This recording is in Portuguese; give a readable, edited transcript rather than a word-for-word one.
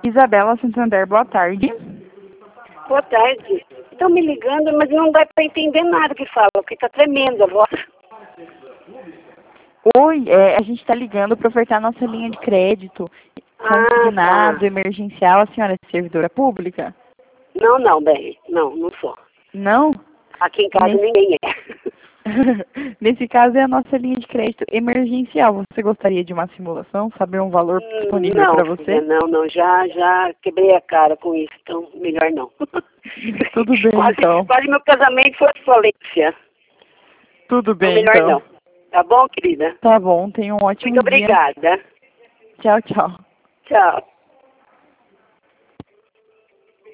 Isabela Santander, boa tarde. Boa tarde. Estão me ligando, mas não dá para entender nada que falam, porque está tremendo a voz. Oi, a gente está ligando para ofertar nossa linha de crédito consignado, Tá. emergencial. A senhora é servidora pública? Não, bem, não sou. Não? Aqui em casa ninguém é. Nesse caso é a nossa linha de crédito emergencial. Você gostaria de uma simulação? Saber um valor disponível para você? Filha, não, já quebrei a cara com isso, então melhor não. Tudo bem, então. Quase meu casamento foi falência. Tudo bem, melhor então. não. Tá bom, querida? Tá bom, tenha um ótimo Muito dia. obrigada. Tchau, tchau. Tchau.